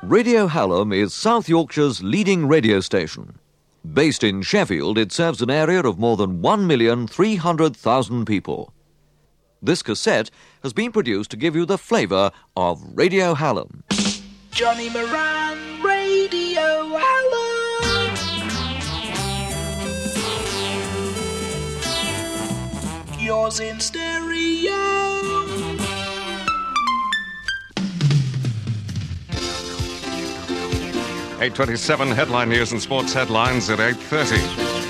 Radio Hallam is South Yorkshire's leading radio station. Based in Sheffield, it serves an area of more than 1,300,000 people. This cassette has been produced to give you the flavour of Radio Hallam. Johnny Moran, Radio Hallam. Yours in stereo. 8:27 headline news and sports headlines at 8:30.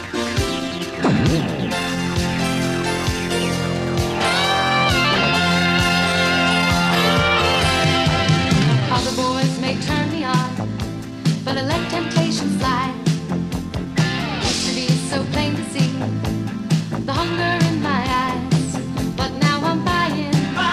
Other boys may turn me on, but I let temptation fly. Used to be so plain to see the hunger in my eyes, but now I'm buying,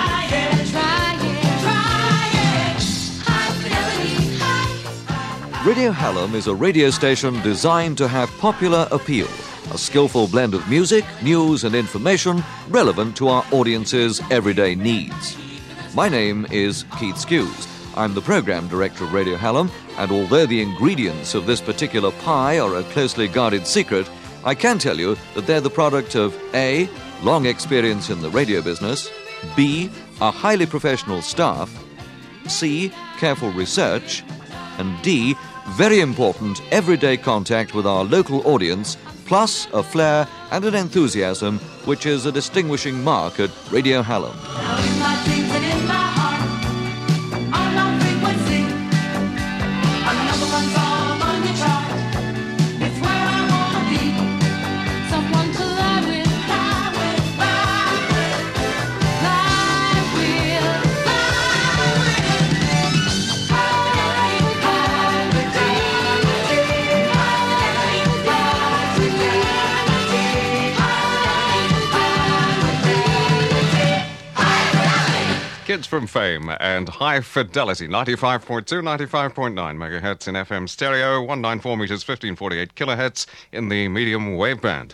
trying. High fidelity, high. Radio Hallam is a radio station designed to have popular appeal, a skillful blend of music, news and information relevant to our audience's everyday needs. My name is Keith Skews. I'm the programme director of Radio Hallam, and although the ingredients of this particular pie are a closely guarded secret, I can tell you that they're the product of A, long experience in the radio business, B, a highly professional staff, C, careful research, and D, very important everyday contact with our local audience, plus a flair and an enthusiasm which is a distinguishing mark at Radio Hallam. Now in my dreams and in my heart, on my frequency, a number one song on the chart. It's where I wanna be, someone to lie with, lie with. Kids from Fame and High Fidelity, 95.2, 95.9 megahertz in FM stereo, 194 meters, 1548 kilohertz in the medium wave band.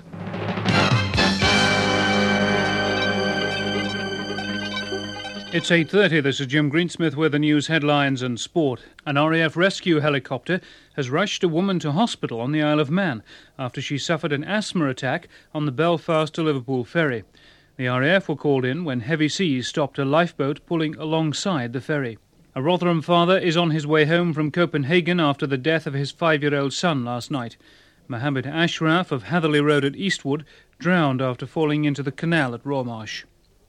It's 8:30. This is Jim Greensmith with the news headlines and sport. An RAF rescue helicopter has rushed a woman to hospital on the Isle of Man after she suffered an asthma attack on the Belfast to Liverpool ferry. The RAF were called in when heavy seas stopped a lifeboat pulling alongside the ferry. A Rotherham father is on his way home from Copenhagen after the death of his 5-year-old son last night. Mohammed Ashraf of Hatherley Road at Eastwood drowned after falling into the canal at Rawmarsh.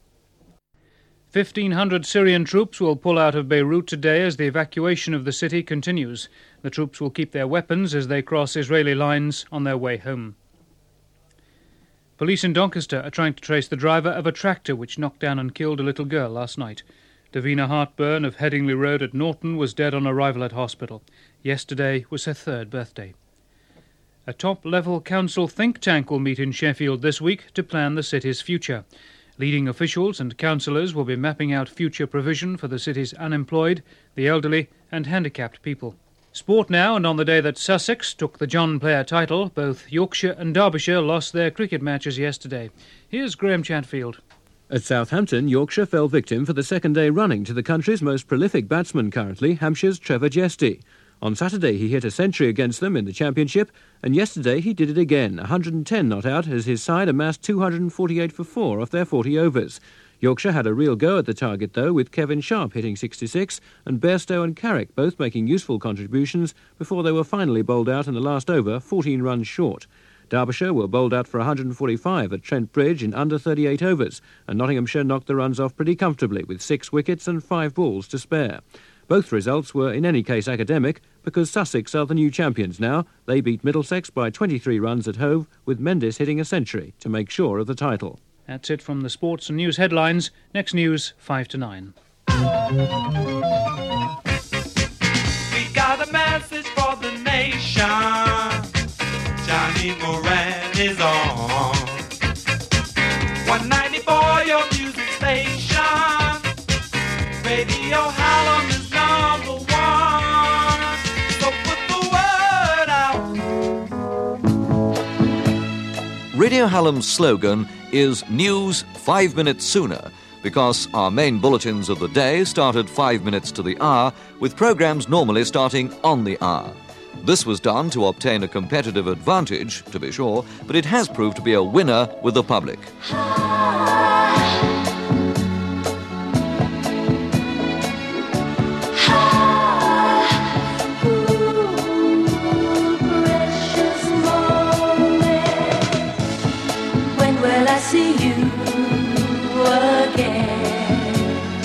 1,500 Syrian troops will pull out of Beirut today as the evacuation of the city continues. The troops will keep their weapons as they cross Israeli lines on their way home. Police in Doncaster are trying to trace the driver of a tractor which knocked down and killed a little girl last night. Davina Hartburn of Headingley Road at Norton was dead on arrival at hospital. Yesterday was her 3rd birthday. A top-level council think tank will meet in Sheffield this week to plan the city's future. Leading officials and councillors will be mapping out future provision for the city's unemployed, the elderly and handicapped people. Sport now, and on the day that Sussex took the John Player title, both Yorkshire and Derbyshire lost their cricket matches yesterday. Here's Graham Chatfield. At Southampton, Yorkshire fell victim for the second day running to the country's most prolific batsman currently, Hampshire's Trevor Jesty. On Saturday he hit a century against them in the Championship, and yesterday he did it again, 110 not out as his side amassed 248 for 4 off their 40 overs. Yorkshire had a real go at the target, though, with Kevin Sharp hitting 66 and Bairstow and Carrick both making useful contributions before they were finally bowled out in the last over, 14 runs short. Derbyshire were bowled out for 145 at Trent Bridge in under 38 overs, and Nottinghamshire knocked the runs off pretty comfortably with 6 wickets and 5 balls to spare. Both results were in any case academic because Sussex are the new champions now. They beat Middlesex by 23 runs at Hove, with Mendes hitting a century to make sure of the title. That's it from the sports and news headlines. Next news, 5 to 9. We got a message for the nation. Johnny Moran is on 194, your music station. Radio Hallam is number one. So put the word out. Radio Hallam's slogan is News 5 minutes sooner. because our main bulletins of the day started 5 minutes to the hour, with programmes normally starting on the hour. This was done to obtain a competitive advantage, to be sure, but it has proved to be a winner with the public. See you again.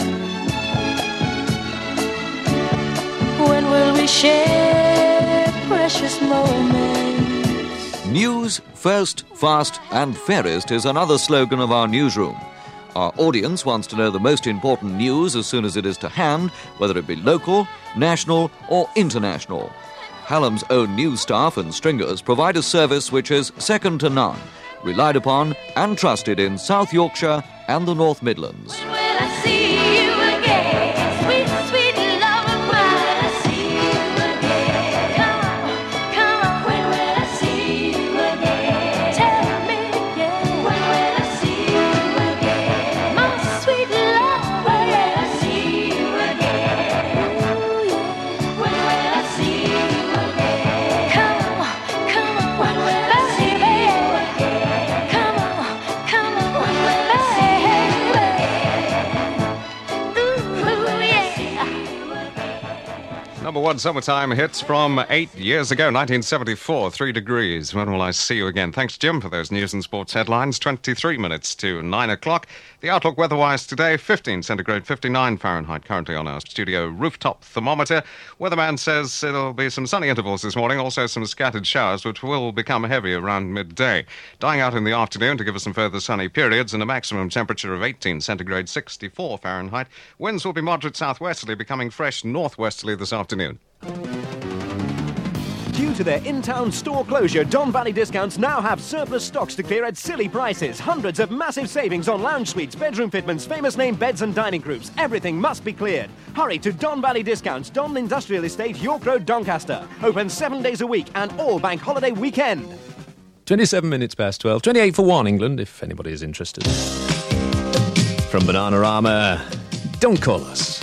When will we share precious moments? News, first, fast and fairest is another slogan of our newsroom. Our audience wants to know the most important news as soon as it is to hand, whether it be local, national or international. Hallam's own news staff and stringers provide a service which is second to none, relied upon and trusted in South Yorkshire and the North Midlands. When will I see you again? Sweet, sweet love of mine. When will I see you again? Come on, come on. When will I see you again? Tell me again. When will I see you again? My sweet love. When will I see you again? Ooh, yeah. When will I see you again? Come on, come on. When will I see you again? Come on, come on. When will I see you Number one summertime hits from 8 years ago, 1974, 3 Degrees. When will I see you again? Thanks, Jim, for those news and sports headlines. 23 minutes to 9 o'clock. The outlook weather-wise today, 15 centigrade, 59 Fahrenheit, currently on our studio rooftop thermometer. Weatherman says it'll be some sunny intervals this morning, also some scattered showers, which will become heavy around midday. Dying out in the afternoon to give us some further sunny periods and a maximum temperature of 18 centigrade, 64 Fahrenheit. Winds will be moderate southwesterly, becoming fresh northwesterly this afternoon. Due to their in-town store closure, Don Valley Discounts now have surplus stocks to clear at silly prices. Hundreds of massive savings on lounge suites, bedroom fitments, famous name beds and dining groups. Everything must be cleared. Hurry to Don Valley Discounts, Don Industrial Estate, York Road, Doncaster. Open 7 days a week and all bank holiday weekend. 27 minutes past 12. 28 for 1, England, if anybody is interested. From Bananarama, don't call us.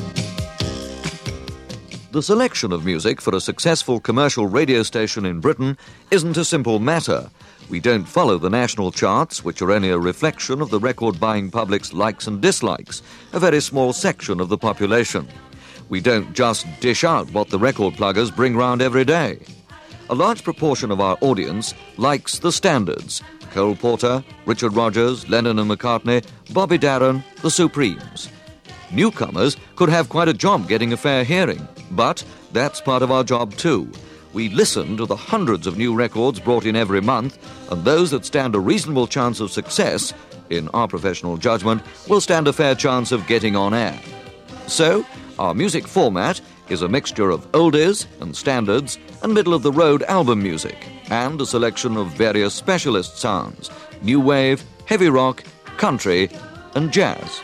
The selection of music for a successful commercial radio station in Britain isn't a simple matter. We don't follow the national charts, which are only a reflection of the record-buying public's likes and dislikes, a very small section of the population. We don't just dish out what the record pluggers bring round every day. A large proportion of our audience likes the standards: Cole Porter, Richard Rodgers, Lennon and McCartney, Bobby Darin, the Supremes. Newcomers could have quite a job getting a fair hearing, but that's part of our job too. We listen to the hundreds of new records brought in every month, and those that stand a reasonable chance of success, in our professional judgment, will stand a fair chance of getting on air. So, our music format is a mixture of oldies and standards and middle-of-the-road album music, and a selection of various specialist sounds: new wave, heavy rock, country and jazz.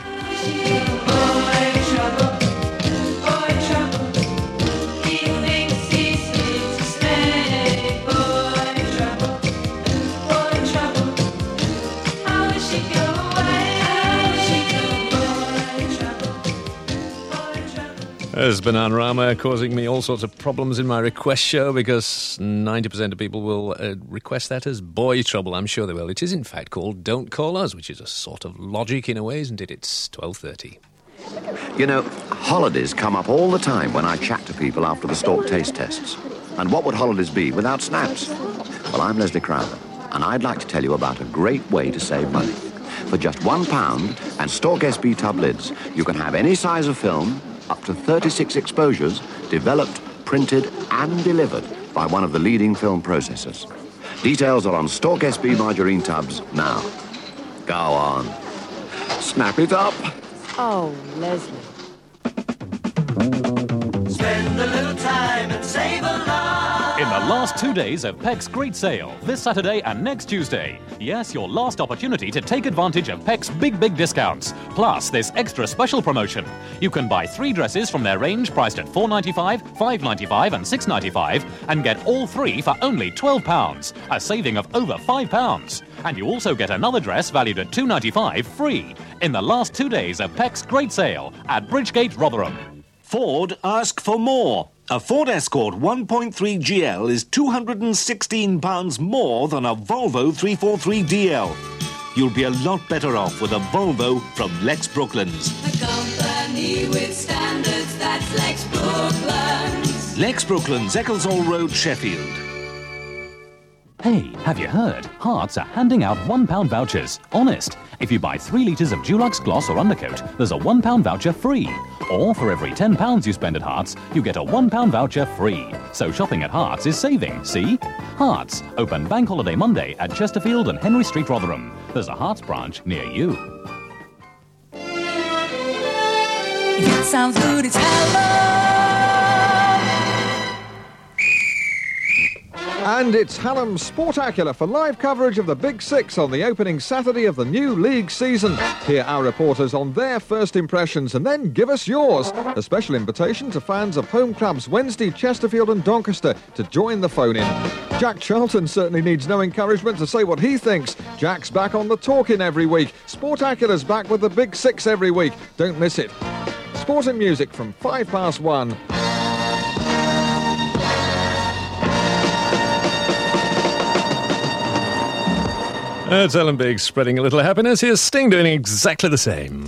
There's Bananarama causing me all sorts of problems in my request show because 90% of people will request that as boy trouble. I'm sure they will. It is in fact called Don't Call Us, which is a sort of logic in a way, isn't it? It's 12:30. You know, holidays come up all the time when I chat to people after the Stork taste tests. And what would holidays be without snaps? Well, I'm Leslie Crowther, and I'd like to tell you about a great way to save money. For just £1 and Stork SB tub lids, you can have any size of film, up to 36 exposures, developed, printed and delivered by one of the leading film processors. Details are on Stork SB margarine tubs now. Go on. Snap it up. Oh, Leslie. Spend a little time and save a lot. In the last 2 days of Peck's great sale, this Saturday and next Tuesday. Yes, your last opportunity to take advantage of Peck's big discounts. Plus, this extra special promotion. You can buy 3 dresses from their range priced at $4.95, $5.95 and $6.95 and get all 3 for only £12, a saving of over £5. And you also get another dress valued at $2.95 free in the last 2 days of Peck's great sale at Bridgegate, Rotherham. Ford ask for more. A Ford Escort 1.3 GL is £216 more than a Volvo 343DL. You'll be a lot better off with a Volvo from Lex Brooklands. A company with standards, that's Lex Brooklands. Lex Brooklands, Ecclesall Road, Sheffield. Hey, have you heard? Hearts are handing out £1 vouchers. Honest. If you buy 3 litres of Dulux gloss or undercoat, there's a £1 voucher free. Or for every £10 you spend at Hearts, you get a £1 voucher free. So shopping at Hearts is saving, see? Hearts, open Bank Holiday Monday at Chesterfield and Henry Street, Rotherham. There's a Hearts branch near you. If it sounds good, it's hello. And it's Hallam Sportacular for live coverage of the Big Six on the opening Saturday of the new league season. Hear our reporters on their first impressions and then give us yours. A special invitation to fans of home clubs Wednesday, Chesterfield and Doncaster to join the phone-in. Jack Charlton certainly needs no encouragement to say what he thinks. Jack's back on the talking every week. Sportacular's back with the Big Six every week. Don't miss it. Sport and music from 1:05. That's Alan Biggs spreading a little happiness. Here's Sting doing exactly the same.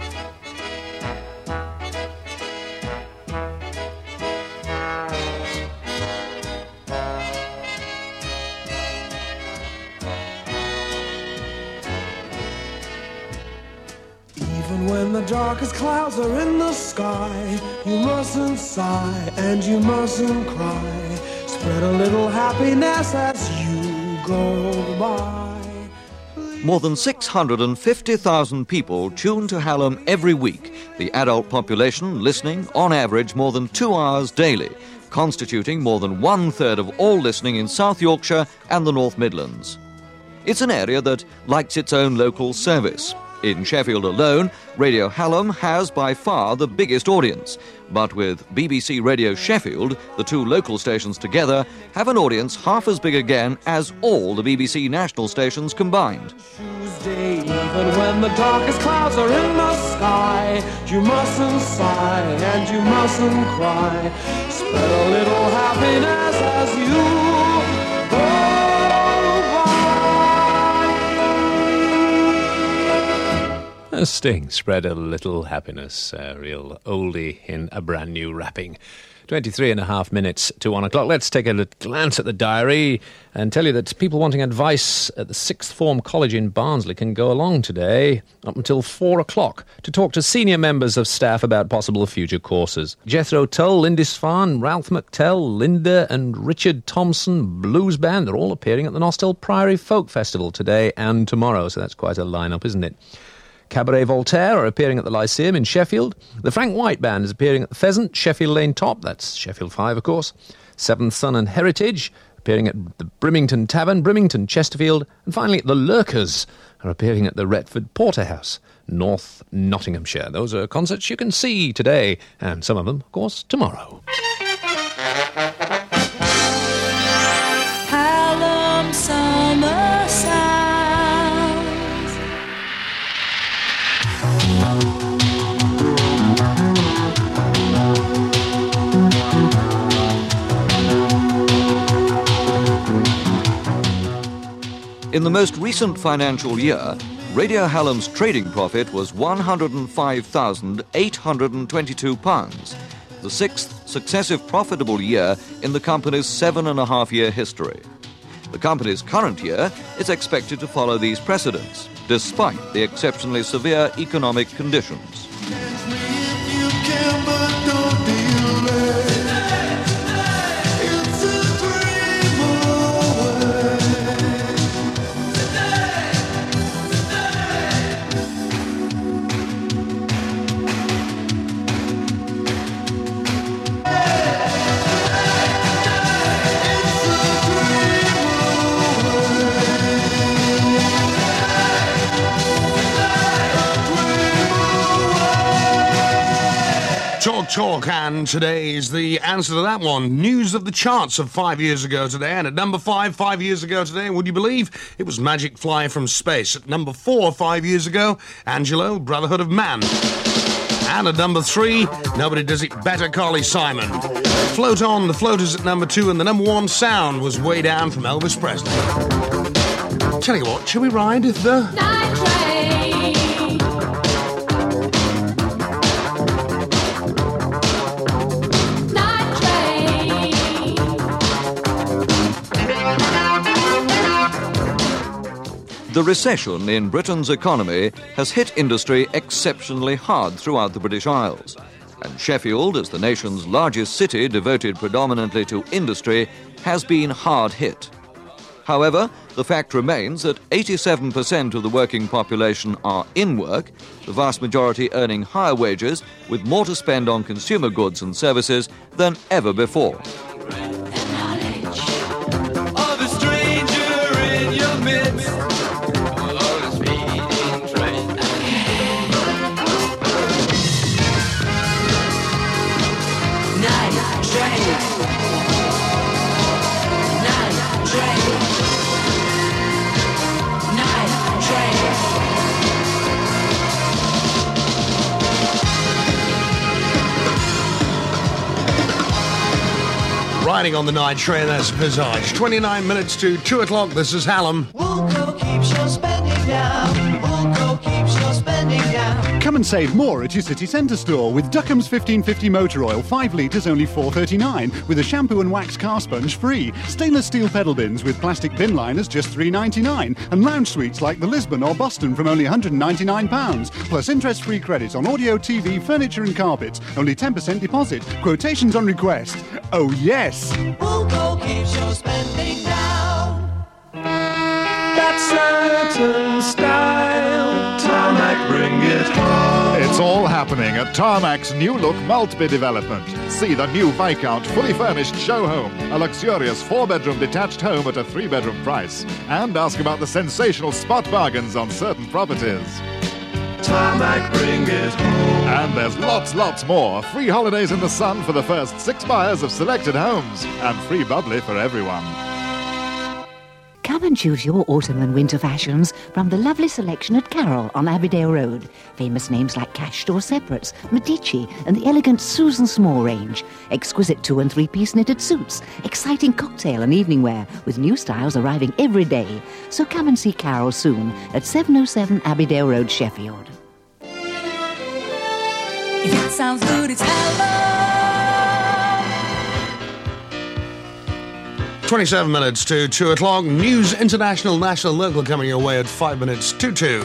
Even when the darkest clouds are in the sky, you mustn't sigh and you mustn't cry. Spread a little happiness as you go by. More than 650,000 people tune to Hallam every week, the adult population listening, on average, more than 2 hours daily, constituting more than 1/3 of all listening in South Yorkshire and the North Midlands. It's an area that likes its own local service. In Sheffield alone, Radio Hallam has by far the biggest audience. But with BBC Radio Sheffield, the 2 local stations together have an audience half as big again as all the BBC national stations combined. Tuesday, even when the darkest clouds are in the sky, you mustn't sigh and you mustn't cry. Spread a little happiness as you go by. Sting spread a little happiness, a real oldie in a brand new wrapping. 23.5 minutes to 1 o'clock. Let's take a glance at the diary and tell you that people wanting advice at the Sixth Form College in Barnsley can go along today up until 4 o'clock to talk to senior members of staff about possible future courses. Jethro Tull, Lindisfarne, Ralph McTell, Linda and Richard Thompson Blues Band, they're all appearing at the Nostell Priory Folk Festival today and tomorrow, so that's quite a lineup, isn't it? Cabaret Voltaire are appearing at the Lyceum in Sheffield. The Frank White Band is appearing at the Pheasant, Sheffield Lane Top, that's Sheffield 5, of course. Seventh Son and Heritage appearing at the Brimington Tavern, Brimington, Chesterfield. And finally, the Lurkers are appearing at the Retford Porterhouse, North Nottinghamshire. Those are concerts you can see today, and some of them, of course, tomorrow. Hallam Summer Sounds. In the most recent financial year, Radio Hallam's trading profit was £105,822, the 6th successive profitable year in the company's 7.5-year history. The company's current year is expected to follow these precedents, despite the exceptionally severe economic conditions. Talk, and today is the answer to that one. News of the charts of 5 years ago today, and at number 5 years ago today, would you believe, it was Magic Fly from Space. At number 4 5 years ago, Angelo, Brotherhood of Man. And at number 3, nobody does it better, Carly Simon. Float On, the Floaters at number 2, and the number 1 sound was Way Down from Elvis Presley. Tell you what, shall we ride the... Night train. The recession in Britain's economy has hit industry exceptionally hard throughout the British Isles. And Sheffield, as the nation's largest city devoted predominantly to industry, has been hard hit. However, the fact remains that 87% of the working population are in work, the vast majority earning higher wages with more to spend on consumer goods and services than ever before. Of a stranger in your midst. Riding on the night train, that's Visage. 29 minutes to 2 o'clock, this is Hallam. Woolco keeps your spending down. Woolco keeps your spending down. Come and save more at your city centre store with Duckham's 1550 motor oil, 5 litres only $4.39, with a shampoo and wax car sponge free. Stainless steel pedal bins with plastic bin liners just $3.99, and lounge suites like the Lisbon or Boston from only £199, plus interest-free credit on audio, TV, furniture and carpets, only 10% deposit, quotations on request. Oh yes! Woolco keeps your spending down. That certain style, Tarmac, bring it home. It's all happening at Tarmac's new look Maltby development. See the new Viscount fully furnished show home, a luxurious 4-bedroom detached home at a 3-bedroom price. And ask about the sensational spot bargains on certain properties. Tarmac, bring it home. And there's lots more. Free holidays in the sun for the first 6 buyers of selected homes. And free bubbly for everyone. Come and choose your autumn and winter fashions from the lovely selection at Carroll on Abbeydale Road. Famous names like Cash Store Separates, Medici and the elegant Susan Small range. Exquisite 2- and 3-piece knitted suits. Exciting cocktail and evening wear with new styles arriving every day. So come and see Carroll soon at 707 Abbeydale Road, Sheffield. If it sounds good, it's hello. 27 minutes to 2 o'clock. News, international, national, local coming your way at 5 minutes to 2.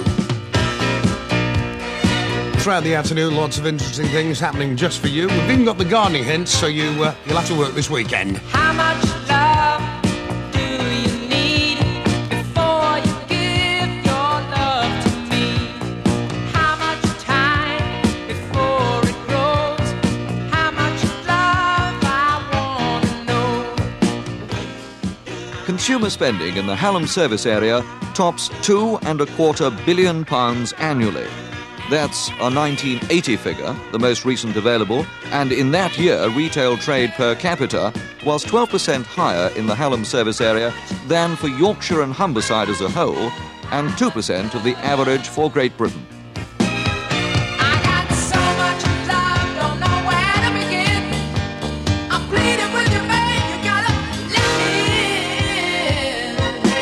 Throughout the afternoon, lots of interesting things happening just for you. We've even got the gardening hints, so you'll have to work this weekend. How much love do you need before you give your love to me? How much time before it grows? How much love I want to know? Consumer spending in the Hallam service area tops £2.25 billion annually. That's a 1980 figure, the most recent available, and in that year, retail trade per capita was 12% higher in the Hallam service area than for Yorkshire and Humberside as a whole, and 2% of the average for Great Britain. I got so much love, don't know where to begin. I'm pleading with you, babe, you gotta let me in.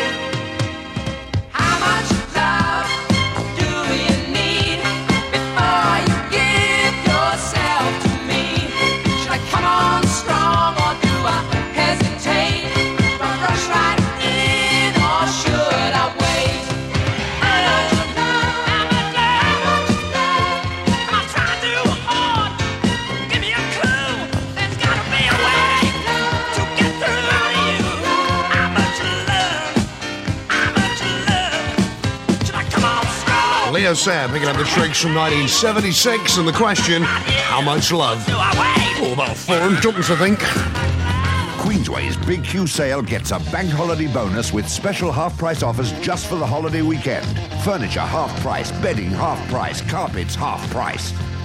How much love do you need before you give yourself to me? Should I come on strong or do I hesitate? Do I rush right in or should I wait? How much love? How much love? Am I trying too hard? Give me a clue. There's gotta be a way to get through to you. How much love? How much love? Should I come on strong? Leo Sayer picking up the tricks from 1976, and the question, how much love? Oh, about 4 and tuppence, I think. Queensway's Big Q sale gets a bank holiday bonus with special half-price offers just for the holiday weekend. Furniture half price, bedding half price, carpets half price.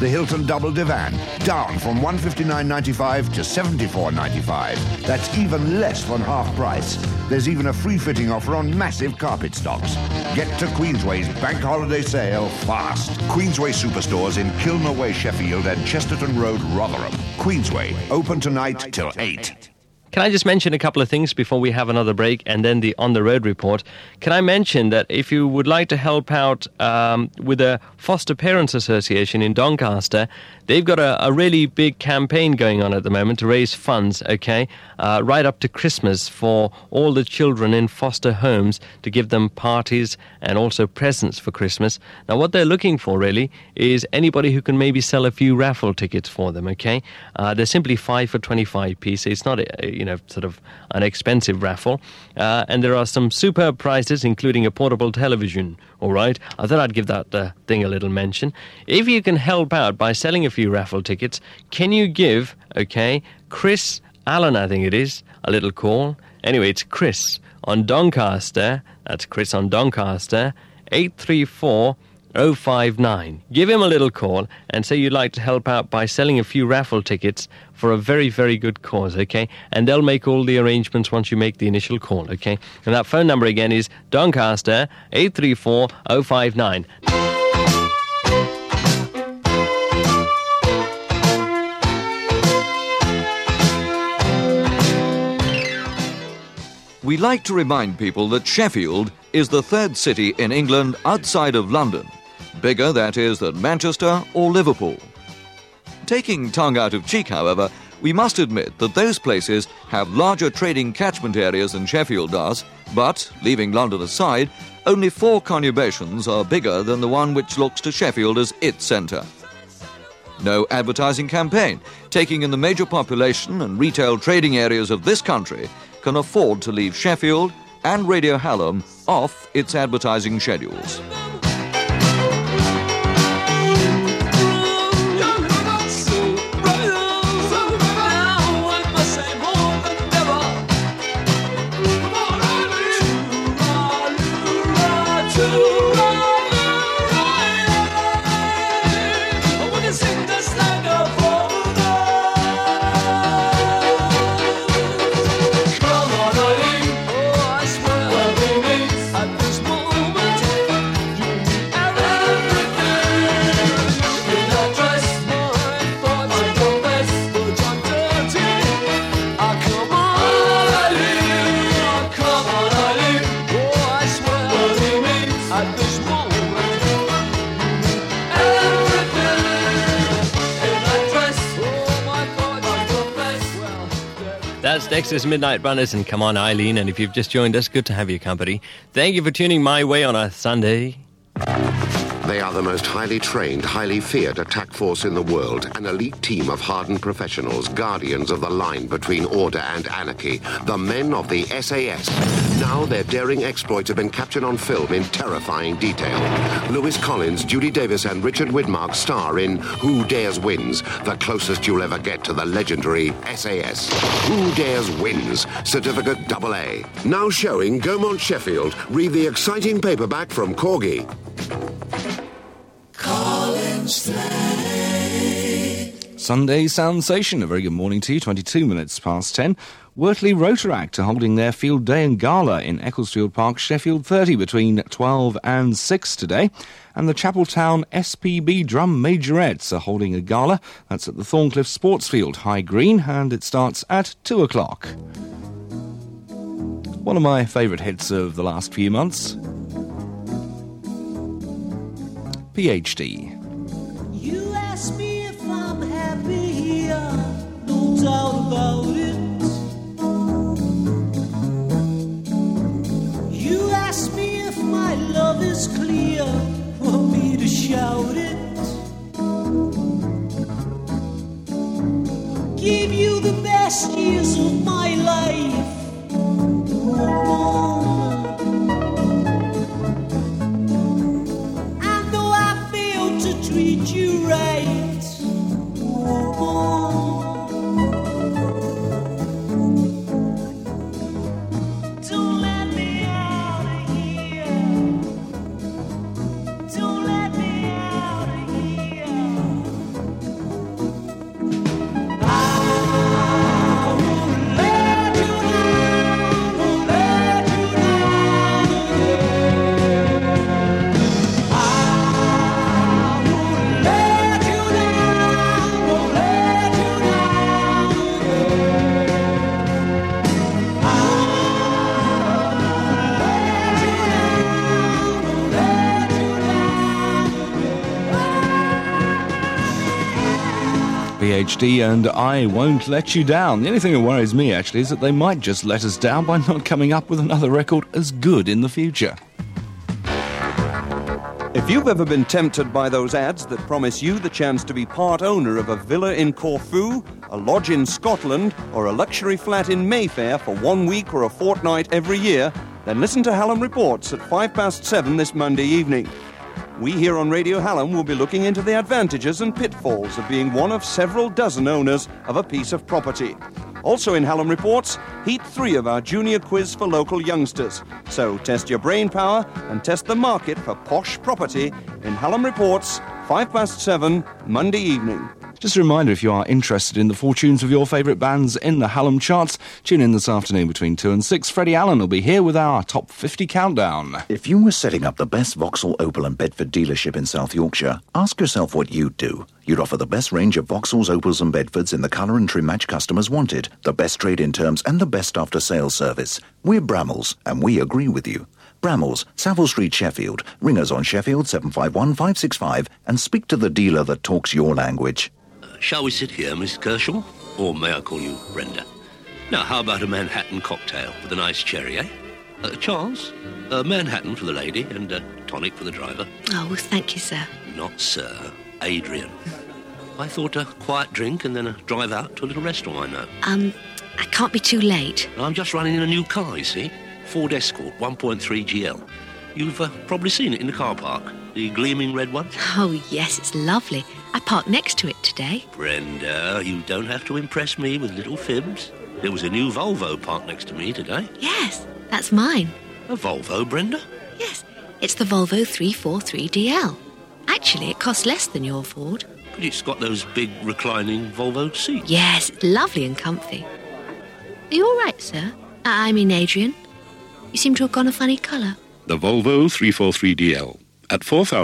The Hilton Double Divan, down from $159.95 to $74.95. That's even less than half price. There's even a free fitting offer on massive carpet stocks. Get to Queensway's Bank Holiday Sale fast. Queensway Superstores in Kilner Way, Sheffield and Chesterton Road, Rotherham. Queensway, open tonight till 8. Can I just mention a couple of things before we have another break and then the on-the-road report? Can I mention that if you would like to help out with the Foster Parents Association in Doncaster, they've got a really big campaign going on at the moment to raise funds, okay, right up to Christmas for all the children in foster homes to give them parties and also presents for Christmas. Now, what they're looking for, really, is anybody who can maybe sell a few raffle tickets for them, okay? They're simply 5 for 25p, so it's not sort of an expensive raffle. And there are some superb prizes, including a portable television, all right? I thought I'd give that thing a little mention. If you can help out by selling a few raffle tickets, can you give, okay, Chris Allen, I think it is, a little call? Anyway, it's Chris on Doncaster. That's Chris on Doncaster, 834-059. Give him a little call and say you'd like to help out by selling a few raffle tickets for a very, very good cause, okay? And they'll make all the arrangements once you make the initial call, okay? And that phone number again is Doncaster, 834-059. We like to remind people that Sheffield is the third city in England outside of London. Bigger, that is, than Manchester or Liverpool. Taking tongue out of cheek, however, we must admit that those places have larger trading catchment areas than Sheffield does, but, leaving London aside, only 4 conurbations are bigger than the one which looks to Sheffield as its centre. No advertising campaign, taking in the major population and retail trading areas of this country, can afford to leave Sheffield and Radio Hallam off its advertising schedules. That's Dexter's Midnight Runners and Come On Eileen, and if you've just joined us, good to have your company. Thank you for tuning my way on a Sunday. They are the most highly trained, highly feared attack force in the world, an elite team of hardened professionals, guardians of the line between order and anarchy, the men of the SAS. Now their daring exploits have been captured on film in terrifying detail. Lewis Collins, Judy Davis and Richard Widmark star in Who Dares Wins, the closest you'll ever get to the legendary SAS. Who Dares Wins, Certificate AA. Now showing Gaumont Sheffield. Read the exciting paperback from Corgi. Sunday Sensation, a very good morning to you, 22 minutes past 10. Wortley Rotaract are holding their field day and gala in Ecclesfield Park, Sheffield 30 between 12 and 6 today. And the Chapeltown SPB Drum Majorettes are holding a gala. That's at the Thorncliffe Sportsfield, High Green, and it starts at 2 o'clock. One of my favourite hits of the last few months. PhD. You ask me if I'm happy here, no doubt about it. You ask me if my love is clear, want me to shout it. Give you the best years of my life. Treat you right. Don't let me out of here. ADHD, and I won't let you down. The only thing that worries me, actually, is that they might just let us down by not coming up with another record as good in the future. If you've ever been tempted by those ads that promise you the chance to be part owner of a villa in Corfu, a lodge in Scotland, or a luxury flat in Mayfair for 1 week or a fortnight every year, then listen to Hallam Reports at 7:05 this Monday evening. We here on Radio Hallam will be looking into the advantages and pitfalls of being one of several dozen owners of a piece of property. Also in Hallam Reports, Heat 3 of our junior quiz for local youngsters. So test your brain power and test the market for posh property in Hallam Reports, 7:05 Monday evening. Just a reminder, if you are interested in the fortunes of your favourite bands in the Hallam charts, tune in this afternoon between 2 and 6. Freddie Allen will be here with our Top 50 Countdown. If you were setting up the best Vauxhall, Opel and Bedford dealership in South Yorkshire, ask yourself what you'd do. You'd offer the best range of Vauxhalls, Opels and Bedfords in the colour and trim match customers wanted, the best trade-in terms and the best after-sales service. We're Brammells, and we agree with you. Brammells, Savile Street, Sheffield. Ring us on Sheffield 751 565 and speak to the dealer that talks your language. Shall we sit here, Miss Kershaw? Or may I call you Brenda? Now, how about a Manhattan cocktail with a nice cherry, eh? Charles, a Manhattan for the lady and a tonic for the driver. Oh, well, thank you, sir. Not sir, Adrian. I thought a quiet drink and then a drive out to a little restaurant I know. I can't be too late. I'm just running in a new car, you see. Ford Escort 1.3 GL. You've probably seen it in the car park. The gleaming red one. Oh, yes, it's lovely. I parked next to it today. Brenda, you don't have to impress me with little fibs. There was a new Volvo parked next to me today. Yes, that's mine. A Volvo, Brenda? Yes, it's the Volvo 343DL. Actually, it costs less than your Ford. But it's got those big reclining Volvo seats. Yes, it's lovely and comfy. Are you all right, sir? I mean, Adrian. You seem to have gone a funny colour. The Volvo 343DL. At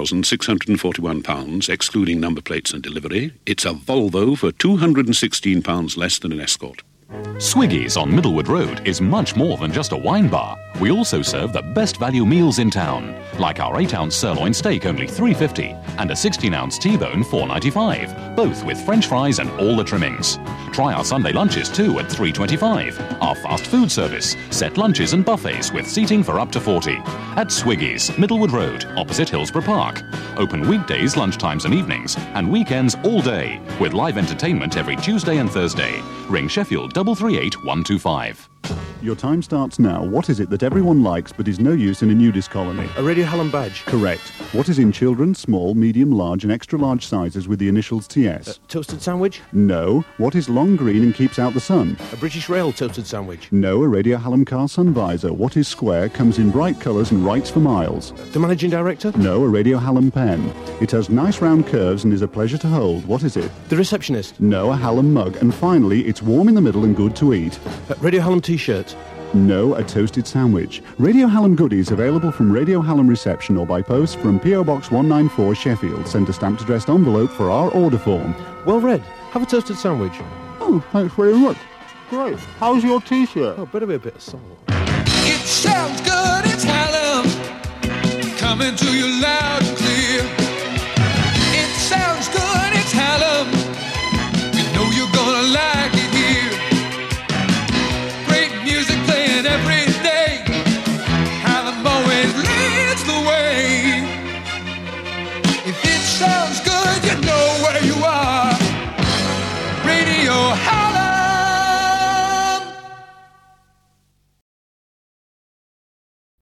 £4,641, excluding number plates and delivery, it's a Volvo for £216 less than an Escort. Swiggy's on Middlewood Road is much more than just a wine bar. We also serve the best value meals in town, like our 8-ounce sirloin steak only $3.50 and a 16-ounce T-bone $4.95, both with French fries and all the trimmings. Try our Sunday lunches too at $3.25. Our fast food service, set lunches and buffets with seating for up to 40. At Swiggy's, Middlewood Road, opposite Hillsborough Park. Open weekdays, lunchtimes and evenings, and weekends all day, with live entertainment every Tuesday and Thursday. Ring Sheffield 338 125. Your time starts now. What is it that everyone likes but is no use in a nudist colony? A Radio Hallam badge. Correct. What is in children's small, medium, large and extra large sizes with the initials TS? Toasted sandwich. No. What is long green and keeps out the sun? A British Rail toasted sandwich. No. A Radio Hallam car sun visor. What is square, comes in bright colours and writes for miles? The managing director. No. A Radio Hallam pen. It has nice round curves and is a pleasure to hold. What is it? The receptionist. No. A Hallam mug. And finally, it's warm in the middle and good to eat. Radio Hallam t-shirt. No, a toasted sandwich. Radio Hallam goodies available from Radio Hallam reception or by post from P.O. Box 194 Sheffield. Send a stamped addressed envelope for our order form. Well read. Have a toasted sandwich. Oh, thanks very much. Great. How's your t-shirt? Oh, better be a bit of salt. It sounds good, it's Hallam, coming to you loud and clear.